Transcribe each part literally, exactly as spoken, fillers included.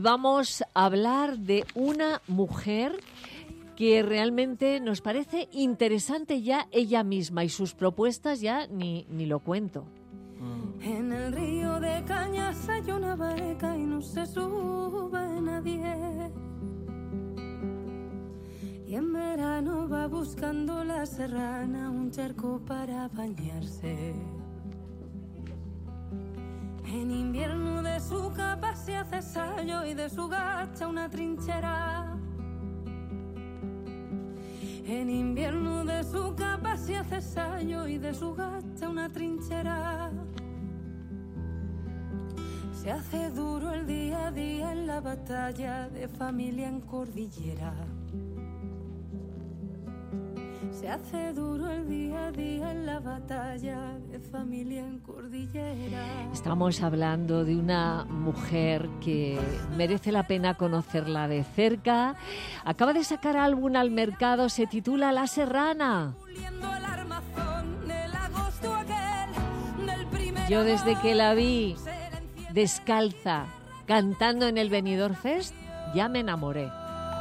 Vamos a hablar de una mujer que realmente nos parece interesante ya ella misma y sus propuestas ya ni, ni lo cuento. En el río de Cañas hay una barca y no se sube nadie. Y en verano va buscando la serrana un charco para bañarse. En invierno de su capa se hace sayo y de su gacha una trinchera. En invierno de su capa se hace sayo y de su gacha una trinchera. Se hace duro el día a día en la batalla de familia en cordillera. Se hace duro el día a día en la batalla de familia en cordillera. Estamos hablando de una mujer que merece la pena conocerla de cerca. Acaba de sacar álbum al mercado, se titula La Serrana. Yo desde que la vi descalza, cantando en el Benidorm Fest, ya me enamoré.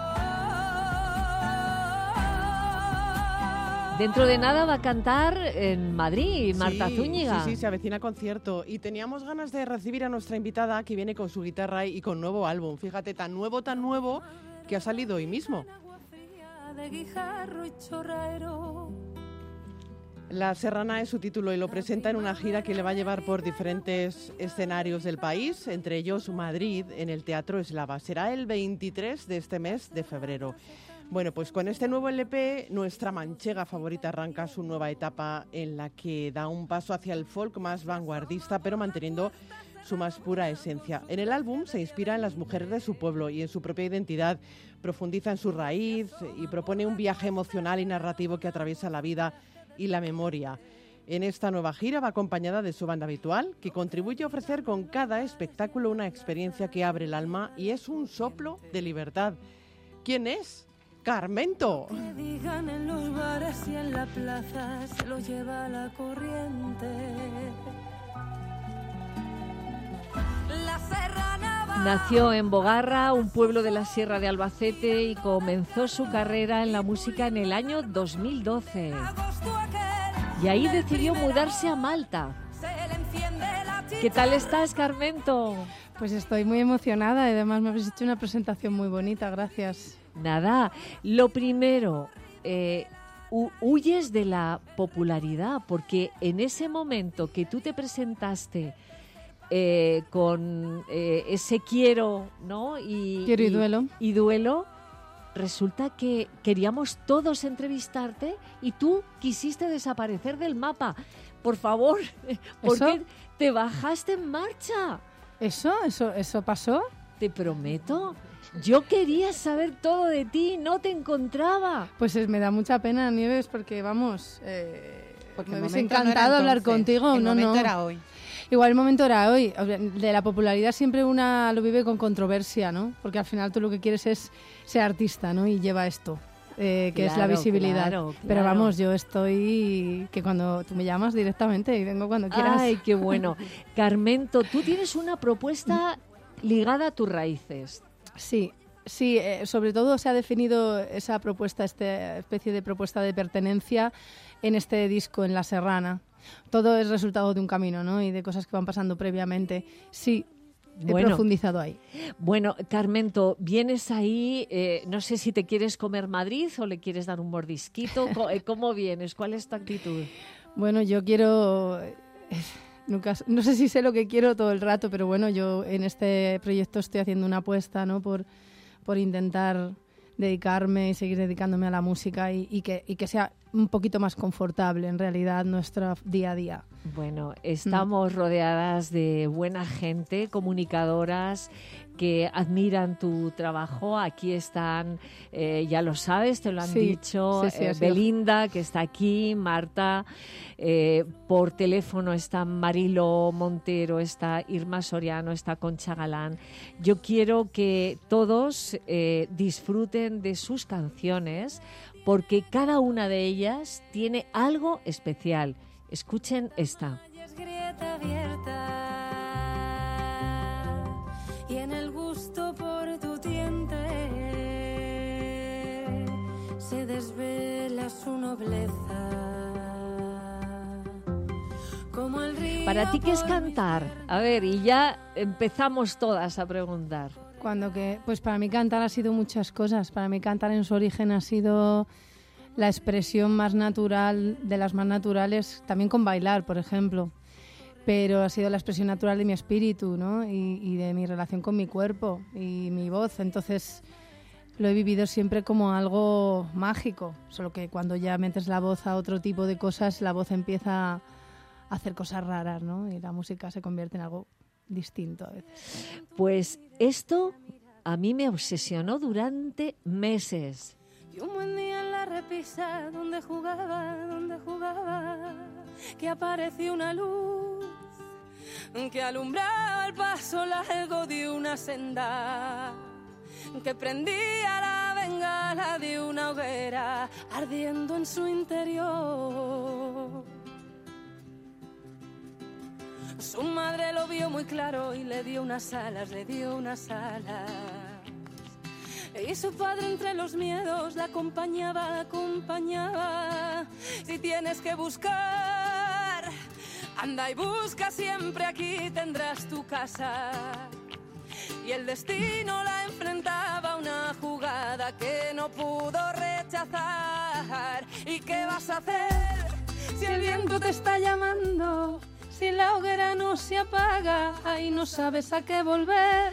Dentro de nada va a cantar en Madrid, Marta sí, Zúñiga. Sí, sí, se avecina concierto. Y teníamos ganas de recibir a nuestra invitada que viene con su guitarra y con nuevo álbum. Fíjate, tan nuevo, tan nuevo, que ha salido hoy mismo. La Serrana es su título y lo presenta en una gira que le va a llevar por diferentes escenarios del país, entre ellos Madrid, en el Teatro Eslava. Será el veintitrés de este mes de febrero. Bueno, pues con este nuevo L P, nuestra manchega favorita arranca su nueva etapa en la que da un paso hacia el folk más vanguardista, pero manteniendo su más pura esencia. En el álbum se inspira en las mujeres de su pueblo y en su propia identidad, profundiza en su raíz y propone un viaje emocional y narrativo que atraviesa la vida y la memoria. En esta nueva gira va acompañada de su banda habitual, que contribuye a ofrecer con cada espectáculo una experiencia que abre el alma y es un soplo de libertad. ¿Quién es? Carmento. Que digan en los bares y en la plaza se lo lleva la corriente. La Serrana va... Nació en Bogarra, un pueblo de la Sierra de Albacete, y comenzó su carrera en la música en el año dos mil doce. Y ahí decidió mudarse a Malta. ¿Qué tal estás, Carmento? Pues estoy muy emocionada y además me habéis hecho una presentación muy bonita, gracias. Nada, lo primero, eh, hu- huyes de la popularidad, porque en ese momento que tú te presentaste eh, con eh, ese quiero, ¿no? Y, Quiero y duelo. Y duelo, resulta que queríamos todos entrevistarte y tú quisiste desaparecer del mapa. Por favor, ¿por ¿Eso? qué te bajaste en marcha? ¿Eso? ¿Eso, eso pasó? Te prometo. Yo quería saber todo de ti, no te encontraba. Pues es, me da mucha pena, Nieves, porque vamos, eh, Porque me el hubiese momento no encantado era hablar entonces, contigo. el no, momento no. era hoy. Igual el momento era hoy. De la popularidad siempre una lo vive con controversia, ¿no? Porque al final tú lo que quieres es ser artista, ¿no? Y lleva esto, eh, que es la Claro, visibilidad. claro, Pero claro. vamos, yo estoy... que cuando tú me llamas directamente y vengo cuando quieras. Ay, qué bueno. Carmento, tú tienes una propuesta ligada a tus raíces. Sí, sí, eh, sobre todo se ha definido esa propuesta, esta especie de propuesta de pertenencia en este disco, en La Serrana. Todo es resultado de un camino, ¿no? Y de cosas que van pasando previamente. Sí, he Bueno. profundizado ahí. Bueno, Carmento, vienes ahí, eh, no sé si te quieres comer Madrid o le quieres dar un mordisquito. Co- eh, ¿Cómo vienes? ¿Cuál es tu actitud? Bueno, yo quiero... eh, Nunca, no sé si sé lo que quiero todo el rato, pero bueno, yo en este proyecto estoy haciendo una apuesta, ¿no? Por, por intentar dedicarme y seguir dedicándome a la música y, y, que, y que sea un poquito más confortable en realidad nuestro día a día. Bueno, estamos rodeadas de buena gente, comunicadoras que admiran tu trabajo. Aquí están, eh, ya lo sabes, te lo han Sí, dicho, sí, sí, eh, ha sido- Belinda, que está aquí, Marta, eh, por teléfono está Marilo Montero, está Irma Soriano, está Concha Galán. Yo quiero que todos eh, disfruten de sus canciones, porque cada una de ellas tiene algo especial. Escuchen esta. Es grieta abierta y en el gusto por su nobleza. Como el río. ¿Para ti qué es cantar? A ver, y ya empezamos todas a preguntar. Cuando que, pues para mí cantar ha sido muchas cosas. Para mí cantar en su origen ha sido la expresión más natural, de las más naturales, también con bailar, por ejemplo. Pero ha sido la expresión natural de mi espíritu, ¿no? Y, y de mi relación con mi cuerpo y mi voz. Entonces lo he vivido siempre como algo mágico. Solo que cuando ya metes la voz a otro tipo de cosas, la voz empieza a hacer cosas raras, ¿no? Y la música se convierte en algo distinto a veces. Pues esto a mí me obsesionó durante meses. Y un buen día en la repisa, donde jugaba, donde jugaba, que apareció una luz que alumbraba el paso largo de una senda, que prendía la bengala de una hoguera ardiendo en su interior. Su madre lo vio muy claro y le dio unas alas, le dio unas alas. Y su padre entre los miedos la acompañaba, acompañaba. Si tienes que buscar, anda y busca siempre, aquí tendrás tu casa. Y el destino la enfrentaba a una jugada que no pudo rechazar. ¿Y qué vas a hacer si el viento te está llamando? Si la hoguera no se apaga, ahí no sabes a qué volver.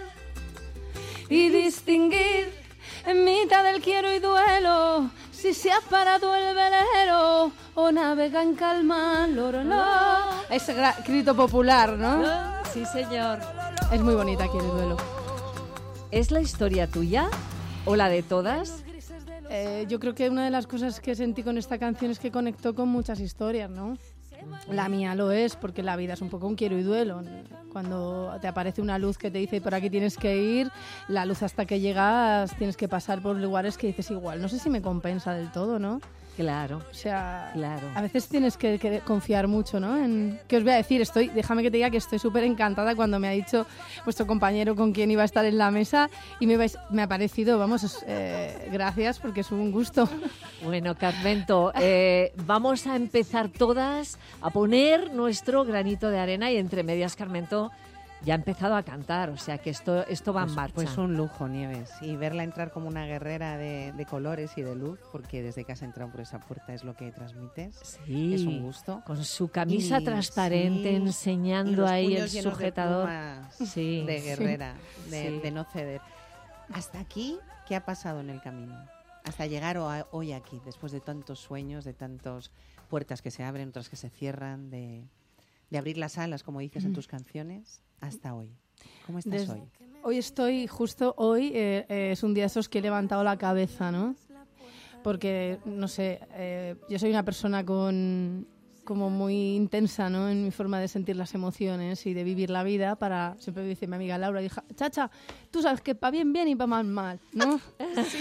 Y distinguir en mitad del quiero y duelo, si se ha parado el velero o navega en calma, loro, lo. Es gra- grito popular, ¿no? Sí, señor. Es muy bonita Quiero y duelo. ¿Es la historia tuya o la de todas? Eh, yo creo que una de las cosas que sentí con esta canción es que conectó con muchas historias, ¿no? La mía lo es, porque la vida es un poco un quiero y duelo. Cuando te aparece una luz que te dice por aquí tienes que ir, la luz hasta que llegas tienes que pasar por lugares que dices igual, no sé si me compensa del todo, ¿no? Claro, O sea, claro. a veces tienes que, que confiar mucho, ¿no? En, ¿qué os voy a decir? Estoy, déjame que te diga que estoy súper encantada cuando me ha dicho vuestro compañero con quien iba a estar en la mesa y me, vais, me ha parecido, vamos, es, eh, gracias porque es un gusto. Bueno, Carmento, eh, vamos a empezar todas a poner nuestro granito de arena y entre medias, Carmento ya ha empezado a cantar, o sea que esto, esto va pues, en marcha. Pues un lujo, Nieves. Y verla entrar como una guerrera de, de colores y de luz, porque desde que has entrado por esa puerta es lo que transmites. Sí, es un gusto. Con su camisa Y, transparente, sí, enseñando y los ahí puños el llenos sujetador. De, plumas, Sí, de guerrera, sí. de, Sí. de no ceder. Hasta aquí, ¿qué ha pasado en el camino? Hasta llegar a- hoy aquí, después de tantos sueños, de tantas puertas que se abren, otras que se cierran, de, de abrir las alas, como dices en tus canciones, hasta hoy. ¿Cómo estás Des- hoy? Hoy estoy, justo hoy, eh, eh, es un día de esos que he levantado la cabeza, ¿no? Porque, no sé, eh, yo soy una persona con como muy intensa, ¿no? En mi forma de sentir las emociones y de vivir la vida para, siempre me dice mi amiga Laura, hija, chacha, tú sabes que para bien bien y para mal mal, ¿no? Sí.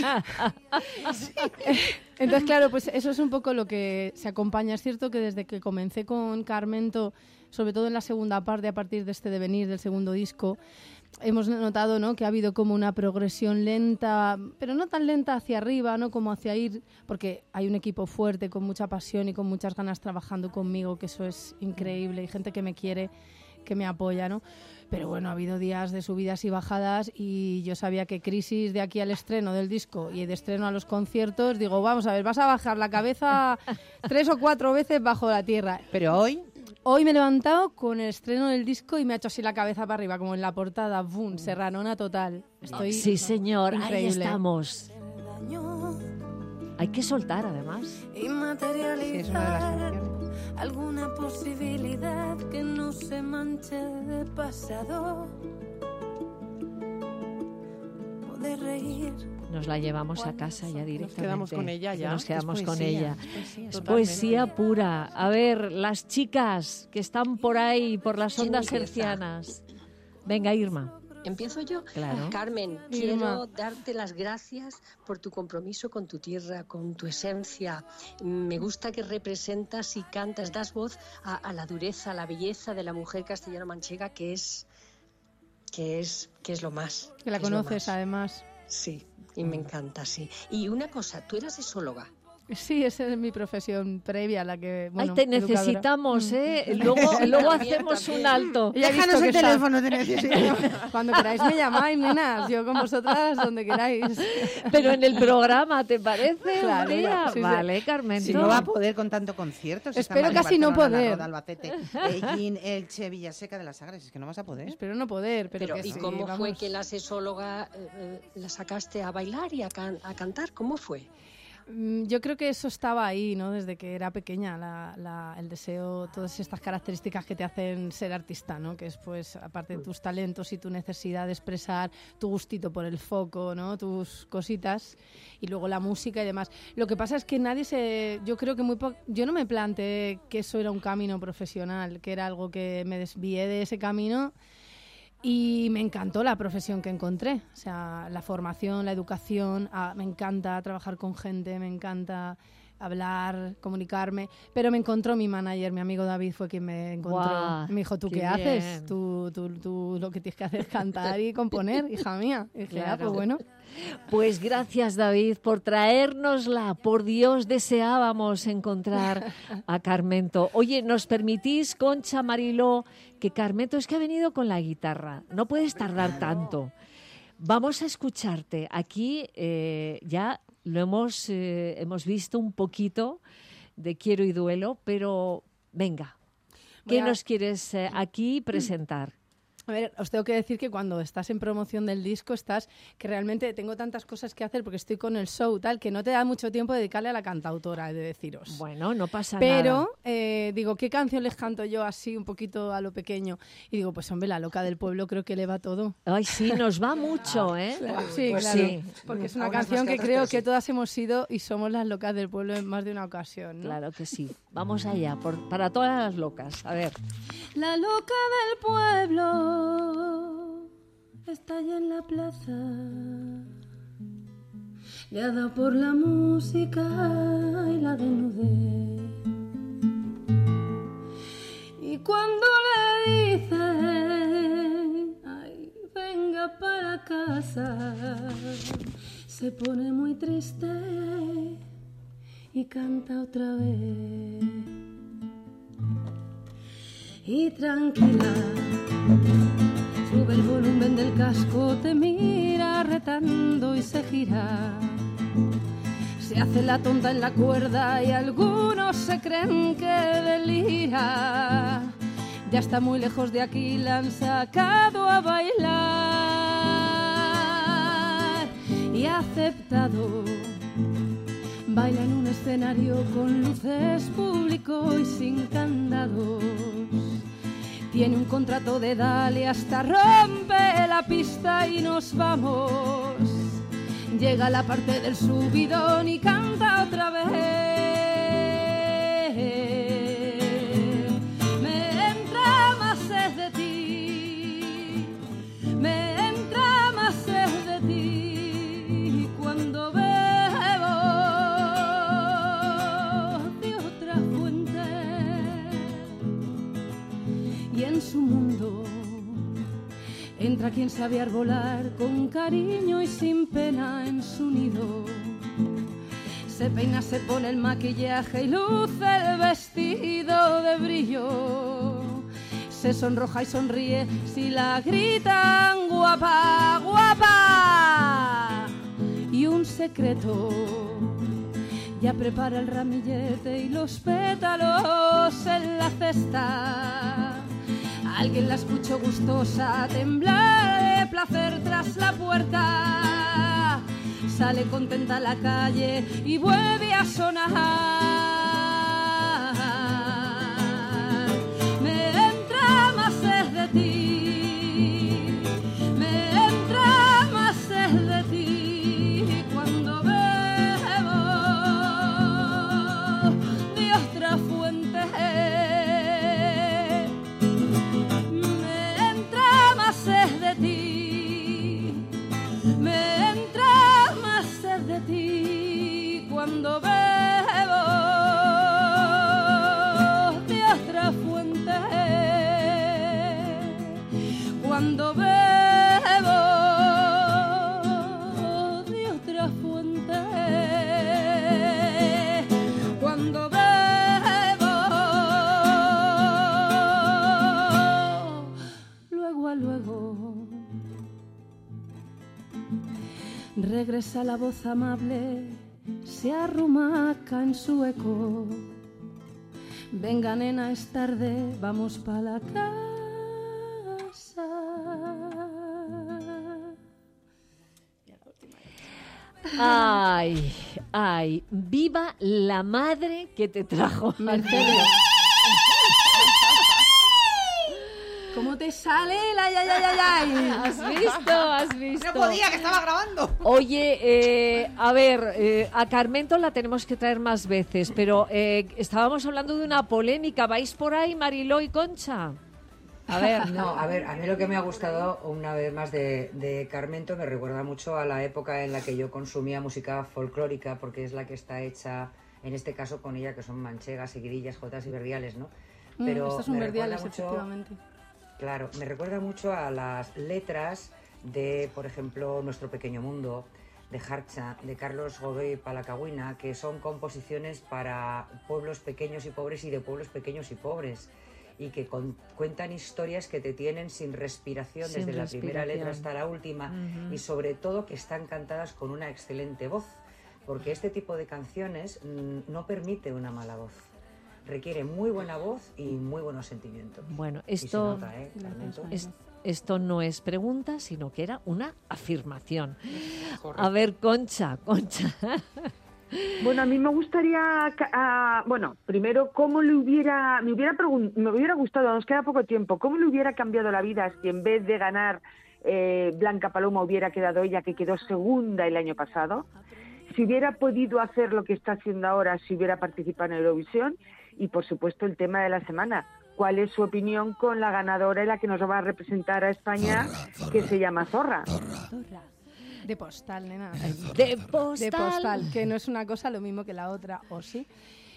Entonces, claro, pues eso es un poco lo que se acompaña. Es cierto que desde que comencé con Carmento, sobre todo en la segunda parte, a partir de este devenir del segundo disco, hemos notado, ¿no?, que ha habido como una progresión lenta, pero no tan lenta hacia arriba, ¿no?, como hacia ir, porque hay un equipo fuerte, con mucha pasión y con muchas ganas trabajando conmigo, que eso es increíble, y gente que me quiere, que me apoya, ¿no? Pero bueno, ha habido días de subidas y bajadas y yo sabía que Crisis, de aquí al estreno del disco y de estreno a los conciertos, digo, vamos a ver, vas a bajar la cabeza tres o cuatro veces bajo la tierra. Pero hoy... Hoy me he levantado con el estreno del disco y me ha hecho así la cabeza para arriba, como en la portada, ¡bum!, serranona total. Estoy Sí, señor, ahí increíble. estamos. Hay que soltar, además. Y Sí, es una de las materializar canciones. alguna posibilidad que no se manche de pasado. Poder reír. Nos la llevamos a casa ya directamente. quedamos con ella ya. Nos quedamos Es con poesía, ella. es poesía. Es Totalmente. poesía pura. A ver, las chicas que están por ahí, por las ¿Quién ondas empieza? hercianas. Venga, Irma. ¿Empiezo yo? Claro. Carmen, Irma. quiero darte las gracias por tu compromiso con tu tierra, con tu esencia. Me gusta que representas y cantas, das voz a, a la dureza, a la belleza de la mujer castellano-manchega, que es, que es, que es lo más. Que la es lo conoces, más. además. Sí, y me encanta, sí. Y una cosa, tú eras esóloga. Sí, esa es mi profesión previa, la que, bueno, Ay, te educadora. necesitamos, ¿eh? Luego, luego hacemos un alto. Ya he visto Déjanos que el está- teléfono, te necesito. Cuando queráis me llamáis, nenas. Yo con vosotras, donde queráis. Pero en el programa, ¿te parece? Claro, un día? sí, sí. Vale, Carmen. Si no va a poder con tanto concierto. si está Espero Madrid, casi no Barcelona, La poder. Roda, Albacete, Ellín, Elche, Villaseca de la Sagra. Es que no vas a poder. Espero no poder, pero, Pero, que ¿y sí, cómo fue vamos. que la sesóloga eh, eh, la sacaste a bailar y a, can- a cantar? ¿Cómo fue? Mm, Yo creo que eso estaba ahí, ¿no? Desde que era pequeña, la, la- el deseo, todas estas características que te hacen ser artista, ¿no? Que es, pues, aparte de tus talentos y tu necesidad de expresar tu gustito por el foco, ¿no? Tus cositas y luego la música y demás. Lo que pasa es que nadie se... Yo creo que muy po- Yo no me planteé que eso era un camino profesional, que era algo que me desvié de ese camino. Y me encantó la profesión que encontré, o sea, la formación, la educación, ah, me encanta trabajar con gente, me encanta hablar, comunicarme, pero me encontró mi manager, mi amigo David fue quien me encontró. Guau, Me dijo, ¿tú qué qué, haces? bien. Tú, tú, tú lo que tienes que hacer es cantar y componer, hija mía. Y dije, ah, Claro. pues bueno. Pues gracias, David, por traérnosla. Por Dios, deseábamos encontrar a Carmento. Oye, ¿nos permitís, Concha, Mariló, que Carmento es que ha venido con la guitarra? No puedes tardar tanto. Vamos a escucharte. Aquí eh, ya lo hemos, eh, hemos visto un poquito de Quiero y Duelo, pero venga, ¿qué Voy a- nos quieres eh, aquí presentar? A ver, os tengo que decir que cuando estás en promoción del disco estás, que realmente tengo tantas cosas que hacer porque estoy con el show tal, que no te da mucho tiempo de dedicarle a la cantautora, he de deciros. Bueno, no pasa nada. Pero eh, digo, ¿qué canción les canto yo así un poquito a lo pequeño? Y digo, pues hombre, La Loca del Pueblo creo que le va todo. Ay, sí, nos va mucho, ¿eh? Sí, Pues claro. sí. Porque es una Algunas canción más que que otras, creo pero que sí. todas hemos sido y somos las locas del pueblo en más de una ocasión, ¿no? Claro que sí. Vamos allá, por, para todas las locas. A ver. La loca del pueblo está allá en la plaza. Le ha dado por la música y la desnudez. Y cuando le dicen, ay, venga para casa, se pone muy triste y canta otra vez. Y tranquila, sube el volumen del casco, te mira retando y se gira. Se hace la tonta en la cuerda y algunos se creen que delira. Ya está muy lejos de aquí, la han sacado a bailar y ha aceptado. Baila en un escenario con luces público y sin candados. Tiene un contrato de dale hasta rompe la pista y nos vamos. Llega la parte del subidón y canta otra vez. Me entra más sed de ti, me entra más sed de ti cuando bebo de otra fuente. Y en su mundo entra quien sabe arbolar con cariño y sin pena en su nido. Se peina, se pone el maquillaje y luce el vestido de brillo. Se sonroja y sonríe si la gritan guapa, guapa. Y un secreto, ya prepara el ramillete y los pétalos en la cesta. Alguien la escuchó gustosa temblar de placer tras la puerta. Sale contenta a la calle y vuelve a sonar. Me entra más sed de ti, me entra más sed de ti cuando bebo de otra fuente. Me entra más sed de ti, me entra más sed de ti cuando bebo de otra fuente. Cuando bebo de otra fuente. Regresa la voz amable, se arrumaca en su eco. Venga, nena, es tarde, vamos pa' la casa. Ay, ay, viva la madre que te trajo. Mercedes. ¿Cómo te sale el ay, ay, ay, ay, ay? ¿Has visto? ¿Has visto? No podía, que estaba grabando. Oye, eh, a ver, eh, a Carmento la tenemos que traer más veces, pero eh, estábamos hablando de una polémica. ¿Vais por ahí, Mariló y Concha? A ver, no, a ver, a mí lo que me ha gustado una vez más de, de Carmento me recuerda mucho a la época en la que yo consumía música folclórica, porque es la que está hecha, en este caso con ella, que son manchegas, seguidillas, jotas y verdiales, ¿no? Pero mm, estas son verdiales, mucho, efectivamente. Claro, me recuerda mucho a las letras de, por ejemplo, Nuestro Pequeño Mundo, de Harcha, de Carlos Godoy Palacagüina, que son composiciones para pueblos pequeños y pobres y de pueblos pequeños y pobres, y que con, cuentan historias que te tienen sin respiración sin desde respiración. la primera letra hasta la última, uh-huh. y sobre todo que están cantadas con una excelente voz, porque este tipo de canciones mmm, no permite una mala voz. Requiere muy buena voz y muy buenos sentimientos. Bueno, esto, nota, ¿eh, es, esto no es pregunta, sino que era una afirmación. Correcto. A ver, Concha, Concha. Bueno, a mí me gustaría, uh, bueno, primero, ¿cómo le hubiera, me hubiera, pregun- me hubiera gustado, nos queda poco tiempo, cómo le hubiera cambiado la vida si en vez de ganar eh, Blanca Paloma hubiera quedado ella, que quedó segunda el año pasado? Si hubiera podido hacer lo que está haciendo ahora, si hubiera participado en Eurovisión. Y, por supuesto, el tema de la semana. ¿Cuál es su opinión con la ganadora y la que nos va a representar a España, Zorra, Zorra, que se llama Zorra? Zorra. De postal, nena. De postal. De postal, que no es una cosa lo mismo que la otra, ¿o sí?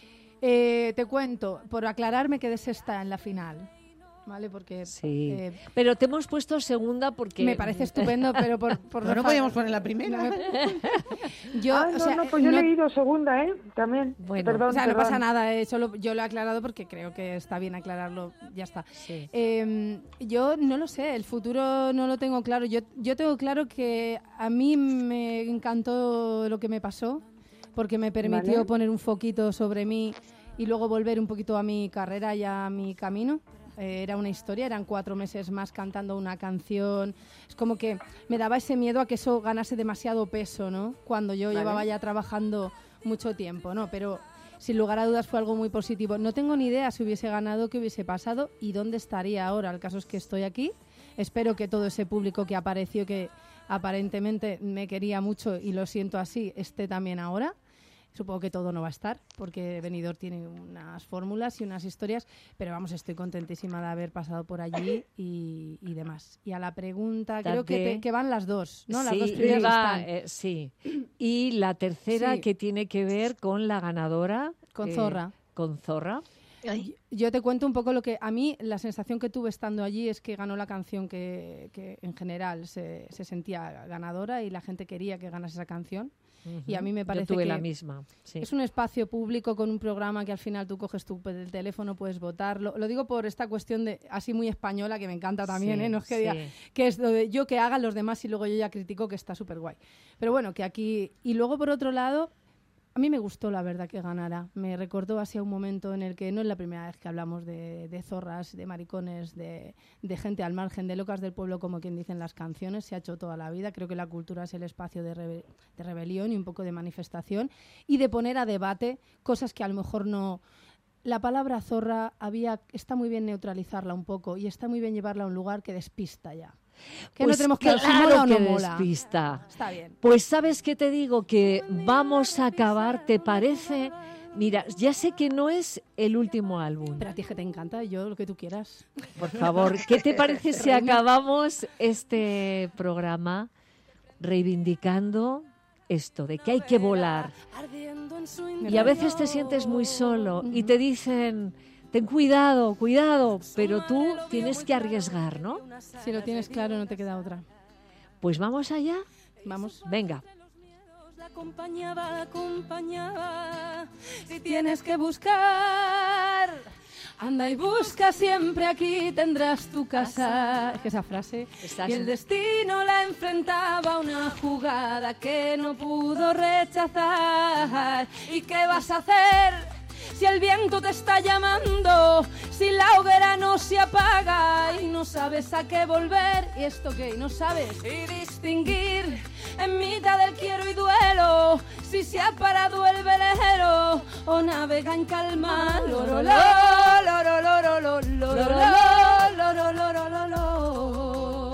Eh, te cuento, por aclararme que está en la final. ¿Vale? Porque sí. eh, pero te hemos puesto segunda porque me parece estupendo, pero por, por no, no podíamos poner la primera. No me... yo, ah, o no, sea, no, pues yo no... he leído segunda, ¿eh? También. Bueno, perdón, o sea, perdón. no pasa nada, eh, solo yo lo he aclarado porque creo que está bien aclararlo, ya está. Sí. Eh, yo no lo sé, el futuro no lo tengo claro. Yo, yo tengo claro que a mí me encantó lo que me pasó, porque me permitió ¿Vale? poner un foquito sobre mí y luego volver un poquito a mi carrera y a mi camino. Eh, era una historia, eran cuatro meses más cantando una canción. Es como que me daba ese miedo a que eso ganase demasiado peso, ¿no? Cuando yo vale. llevaba ya trabajando mucho tiempo, ¿no? Pero sin lugar a dudas fue algo muy positivo. No tengo ni idea si hubiese ganado, qué hubiese pasado y dónde estaría ahora. El caso es que estoy aquí. Espero que todo ese público que apareció, que aparentemente me quería mucho y lo siento así, esté también ahora. Supongo que todo no va a estar, porque Benidorm tiene unas fórmulas y unas historias, pero vamos, estoy contentísima de haber pasado por allí y, y demás. Y a la pregunta, Date. creo que, te, que van las dos, ¿no? Las sí, dos primeras va, están. Eh, sí. Y la tercera sí. que tiene que ver con la ganadora. Con eh, Zorra. Con Zorra. Ay. Yo te cuento un poco lo que a mí, la sensación que tuve estando allí es que ganó la canción que, que en general se, se sentía ganadora y la gente quería que ganase esa canción. Uh-huh. Y a mí me parece Yo tuve que la misma, sí. es un espacio público con un programa que al final tú coges tu el teléfono, puedes votarlo. Lo digo por esta cuestión de así muy española que me encanta también, sí, ¿eh? No es que sí. diga que es lo de yo que hagan los demás y luego yo ya critico, que está súper guay. Pero bueno, que aquí... Y luego por otro lado... A mí me gustó, la verdad, que ganara. Me recordó hacia un momento en el que no es la primera vez que hablamos de, de zorras, de maricones, de, de gente al margen, de locas del pueblo, como quien dicen las canciones. Se ha hecho toda la vida. Creo que la cultura es el espacio de, rebe- de rebelión y un poco de manifestación y de poner a debate cosas que a lo mejor no... La palabra zorra había está muy bien neutralizarla un poco y está muy bien llevarla a un lugar que despista ya. Que pues no tenemos claro, claro si mola o no que mola. Despista. Está bien. Pues sabes qué te digo, que vamos a acabar, ¿te parece? Mira, ya sé que no es el último álbum. Pero a ti que te encanta, yo lo que tú quieras. Por favor, ¿qué te parece si acabamos este programa reivindicando esto de que hay que volar? Y a veces te sientes muy solo y te dicen... Ten cuidado, cuidado, pero tú tienes que arriesgar, ¿no? Si lo tienes claro, no te queda otra. Pues vamos allá. Vamos. Venga. La acompañaba, acompañaba. Si tienes que buscar, anda y busca siempre, aquí tendrás tu casa. Es que esa frase... Y el destino la enfrentaba a una jugada. madrugada que no pudo rechazar. ¿Y qué vas a hacer si el viento te está llamando? Si la hoguera no se apaga y no sabes a qué volver. ¿Y esto qué? ¿No sabes? Y distinguir en mitad del quiero y duelo si se ha parado el velero o navega en calma. Loro, loro, loro, loro, loro, loro, loro, loro, loro, loro.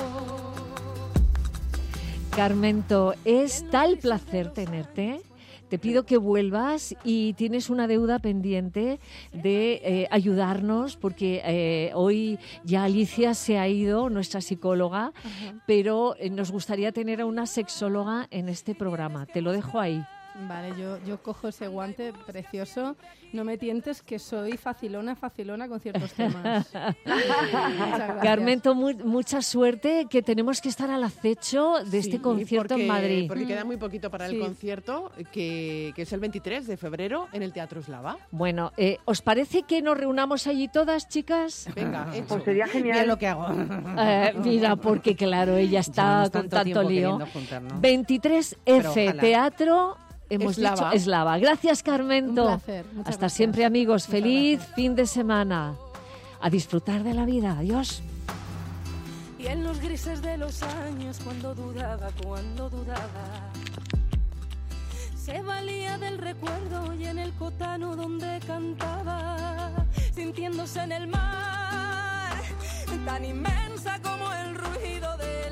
Carmento, es tal placer tenerte. Te pido que vuelvas y tienes una deuda pendiente de eh, ayudarnos porque eh, hoy ya Alicia se ha ido, nuestra psicóloga, uh-huh. pero eh, nos gustaría tener a una sexóloga en este programa. Te lo dejo ahí. Vale, yo, yo cojo ese guante precioso. No me tientes que soy facilona, facilona con ciertos temas. Carmento, muy, mucha suerte, que tenemos que estar al acecho de sí, este concierto porque, en Madrid. Porque queda muy poquito para sí. el concierto, que, que es el veintitrés de febrero en el Teatro Eslava. Bueno, eh, ¿os parece que nos reunamos allí todas, chicas? Venga, hecho. Pues sería genial. Mira lo que hago. Eh, mira, porque claro, ella está con tanto lío. veintitrés F, Teatro... Hemos Eslava. dicho Eslava. Gracias, Carmento. Un placer. Muchas Hasta gracias. siempre, amigos. Muchas Feliz gracias. fin de semana. A disfrutar de la vida. Adiós. Y en los grises de los años, cuando dudaba, cuando dudaba, se valía del recuerdo y en el cotano donde cantaba, sintiéndose en el mar, tan inmensa como el ruido de